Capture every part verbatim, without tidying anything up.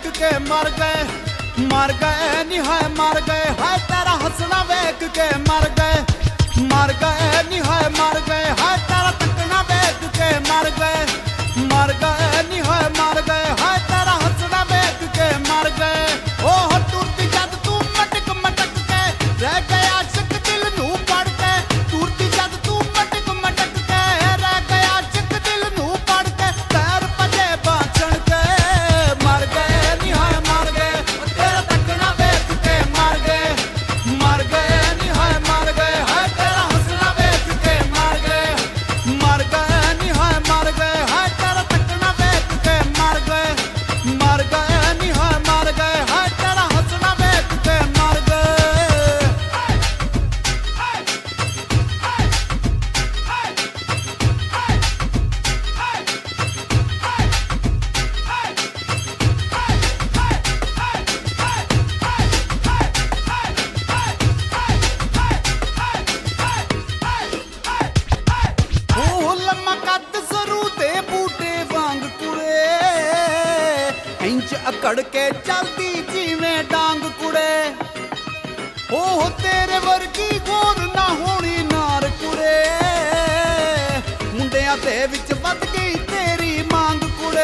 वेख के मर गए, मर गए नी हाय मर गए, हाय तेरा हंसना वेख के मर गए, मर गए नी हाय मर गए, हाय तेरा तकना वेख के मर गए, मर गए नी हाय मर गए, हाय तेरा हंसना वेख के मर गए। ओह टूटी जद तू मटक मटक के रह गया आशिक दिल नू पड़ के, टूटी जद तू मटक मटक के रह गया आशिक दिल नू पड़ के, पैर पजे बाचण के मर गए नी हाय मर गए, तेरा तकना वेख के मर गए, मर गए नी हाय मर गए, हाय तेरा हंसना वेख के मर गए, मर गए नी हाय मर गए, हाय तेरा तकना वेख के मर गए, मर गए नी हाय मर गए, हाय तेरा हंसना वेख के मर गए। ਉਹ ਲੰਮਾ ਕੱਦ ਸਰੂ ਤੇ ਬੂਟੇ ਵਾਂਗ ਕੁੜੇ, ਇੰਚ ਅਕੜ ਕੇ ਚੱਲਦੀ ਜਿਵੇਂ ਡਾਂਗ ਕੁੜੇ, ਉਹ ਤੇਰੇ ਵਰਗੀ ਗੋਰ ਨਾ ਹੋਣੀ ਨਾਰ ਕੁੜੇ, ਮੁੰਡਿਆਂ ਦੇ ਵਿੱਚ ਵੱਧ ਗਈ ਤੇਰੀ ਮੰਗ ਕੁੜੇ।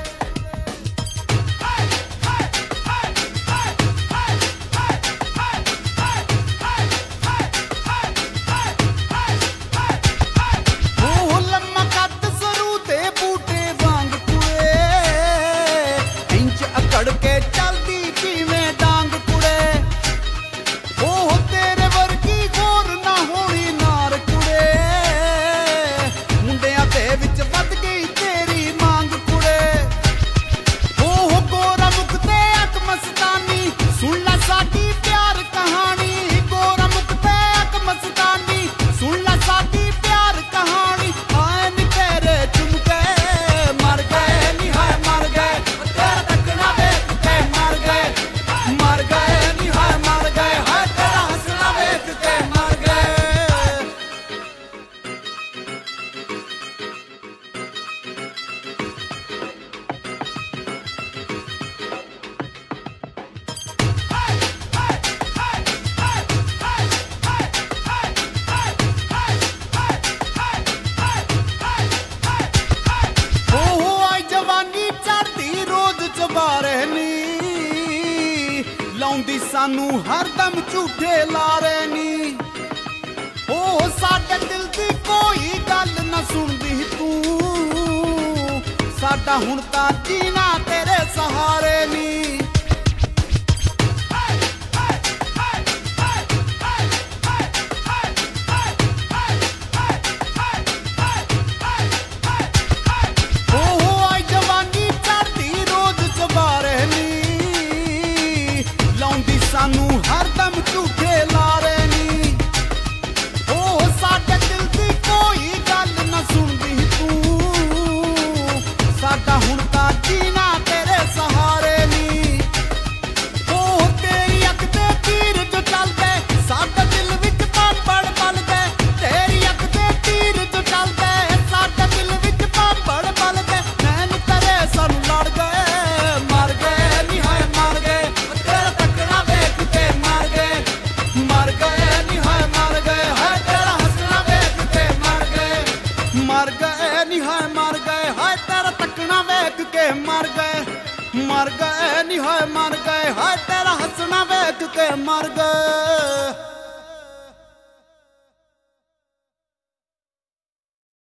ਉਹ ਲੰਮਾ ਕੱਦ ਸਰੂ ਤੇ ਬੂਟੇ ਵਾਂਗ ਕੁੜੇ, ਇੰਚ ਅਕੜ ਕੇ ਚੱਲਦੀ ਜਿਵੇਂ ਡਾਂਗ ਕੁੜੇ, ਉਹ ਤੇਰੇ ਵਰਗੀ ਗੋਰ ਨਾ ਹੋਣੀ ਨਾਰ ਕੁੜੇ, ਮੁੰਡਿਆਂ ਦੇ ਵਿੱਚ ਵੱਧ ਗਈ ਤੇਰੀ ਮੰਗ ਕੁੜੇ। ਉਹ ਗੋਰਾ ਮੁਖ ਤੇ ਅੱਖ ਮਸਤਾਨੀ ਸੁਣ ਲੈ ਸਾਡੀ ਪਿਆਰ ਕਹਾਣੀ, ਗੋਰਾ ਮੁਖ ਤੇ ਅੱਖ ਮਸਤਾਨੀ ਸੁਣ ਲੈ ਸਾਡੀ ਪਿਆਰ ਕਹਾਣੀ, ਆਏ ਨੀ ਤੇਰੇ ਚੁੰਮ ਕੇ ਮਰ ਗਏ ਨੀ ਹਾਏ ਮਰ ਗਏ, ਤੇਰਾ ਤੱਕਣਾ ਵੇਖ ਕੇ ਮਰ ਗਏ, ਮਰ ਗਏ ਨੀ ਹਾਏ ਮਰ ਗਏ, ਹਾਏ ਤੇਰਾ ਹੱਸਣਾ ਵੇਖ ਕੇ ਮਰ ਗਏ। ਉਹ ਆਈ ਜਵਾਨੀ ਚੜ੍ਹਦੀ ਰੋਜ਼ ਚਬਾਰੇ ਨੀ, ਲਾਉਂਦੀ ਸਾਨੂੰ ਹਰਦਮ ਝੂਠੇ ਲਾਰੇ ਨੀ, ਉਹ ਸਾਡੇ ਦਿਲ ਦੀ ਕੋਈ ਗੱਲ ਨਾ ਸੁਣਦੀ ਤੂੰ, ਸਾਡਾ ਹੁਣ ਤਾਂ ਜੀਣਾ ਤੇਰੇ ਸਹਾਰੇ ਨੀ। ਉਹ ਆਈ ਜਵਾਨੀ ਚੜ੍ਹਦੀ ਰੋਜ਼ ਚਬਾਰੇ ਨੀ, ਲਾਉਂਦੀ ਸਾਨੂੰ ਹਰਦਮ ਝੂਠੇ ਲਾਰੇ ਨੀ, ਉਹ ਸਾਡੇ ਦਿਲ ਦੀ ਕੋਈ ਗੱਲ ਨਾ ਸੁਣਦੀ ਤੂੰ, ਸਾਡਾ ਹੁਣ ਤਾਂ ਜੀਣਾ ਤੇਰੇ ਸਹਾਰੇ ਨੀ। ਉਹ ਤੇਰੀ ਅੱਖ ਦੇ ਤੀਰ ਜੋ ਚੱਲਦੇ ਸਾਡੇ ਦਿਲ ਵਿੱਚ ਪਾਪੜ ਪਲਦੇ, ਤੇਰੀ ਅੱਖ ਦੇ ਤੀਰ ਜੋ ਚੱਲਦੇ ਸਾਡੇ ਦਿਲ ਵਿੱਚ ਪਾਪੜ ਪਲਦੇ, ਨੈਣ ਤੇਰੇ ਸਾਨੂੰ ਲੜ ਗਏ, ਮਰ ਗਏ ਨੀ ਹਾਏ ਮਰ ਗਏ, ਤੇਰਾ ਤੱਕਣਾ ਵੇਖ ਕੇ ਮਰ ਗਏ, ਮਰ ਗਏ ਨੀ ਹਾਏ ਮਰ ਗਏ, ਹਾਏ ਤੇਰਾ ਹੱਸਣਾ ਵੇਖ ਕੇ ਮਰ ਗਏ, ਮਰ ਗਏ ਨੀ ਹਾਏ ਮਰ ਗਏ, ਹਾਏ ਤੇਰਾ ਤੱਕਣਾ ਵੇਖ ਕੇ ਮਰ ਗਏ, ਮਰ ਗਏ ਨੀ ਹਾਏ ਮਰ ਗਏ, ਹਾਏ ਤੇਰਾ ਹੱਸਣਾ ਵੇਖ ਕੇ ਮਰ ਗਏ।